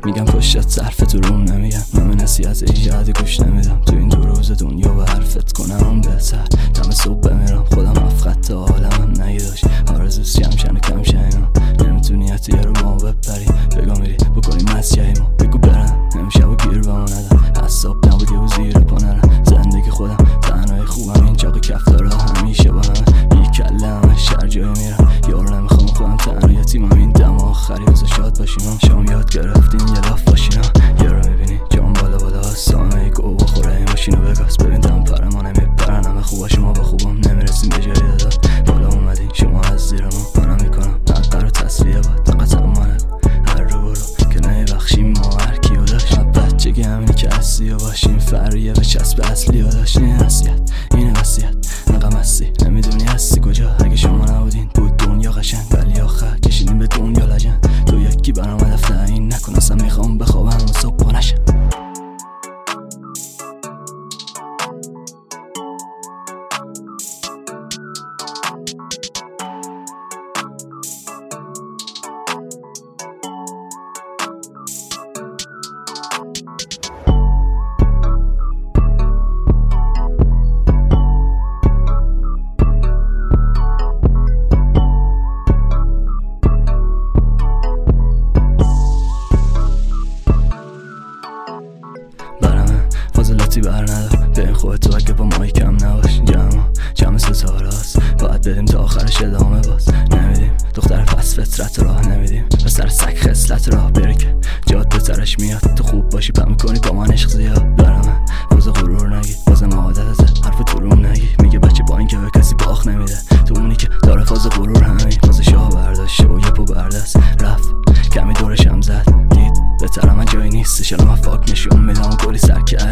میگم پشتت صرف تو روم نمیگم، من به نصیحت ایجادی گوش نمیدم. تو این دو روز دنیا به حرفت کنم بهتر، دم صبح بمیرم خودم افقط تا عالمم نگی داشت آرزوست جمشن و کمشن اینا. نمیتونی حتی یه رو ما بپری بگا میری بکنی مسیحی ما بگو برن نمیشه و گیر با ما ندم. حساب نبودی و زیر پا نرم زندگی خودم تنهای خوبم این چاق کف داره همیشه با همه بی کله همه شهر جایی میرم یار نمیخوام خودم تنها تیمم این دم آخری بزا شاد باشیم. شما یاد گرفتین یه لاف باشینا یه رو میبینی جام بالا بالا سامه گو بخوره این ماشینو بگاز ببین دم پر ما نمیپرن همه خوبا شما با خوبم نمیرسیم به جایی دادا بالا اومدین شما از زیر ما منم میکنم حقا رو تسلیه با طاقت اما نکن هر رو برو که نمیبخشیم ما هر کیو داشت بچگی همینی که اصلی و باشیم فریه به چسب اصلی و داشت این نصیحت این وصیت نقم هستی نمیدونی هستی کجا اگه شما نبودین بود دنیا قشنگ ولی آخر کشیدیم به دنیا لجن تو یکی برام هدف تعیین نکن اصلا میخوام بخوابم و صبح نشم. فاضلاتی بر ندار به این خودتو اگه با مایی کم نباش جمع ستاره هست باید بریم تا آخرش ادامه باز نمیدیم دختر پس فطرت راه نمیدیم به سر سگ خسلت راه بری که جاده ترش میاد تو خوب باشی پا میکنی با من عشق زیاد برامه روز غرور نگی باز ما عادتته حرف تو روم نگی میگه بچه با این که به کسی باخ نمیده تو اونی که داره فاز غرور همین فاز شاه برداشته و یه پو بردست رفت کمی دورش هم زد دید بهتره من جایی نیستش الان من فاک نشون میدم و گلی سر که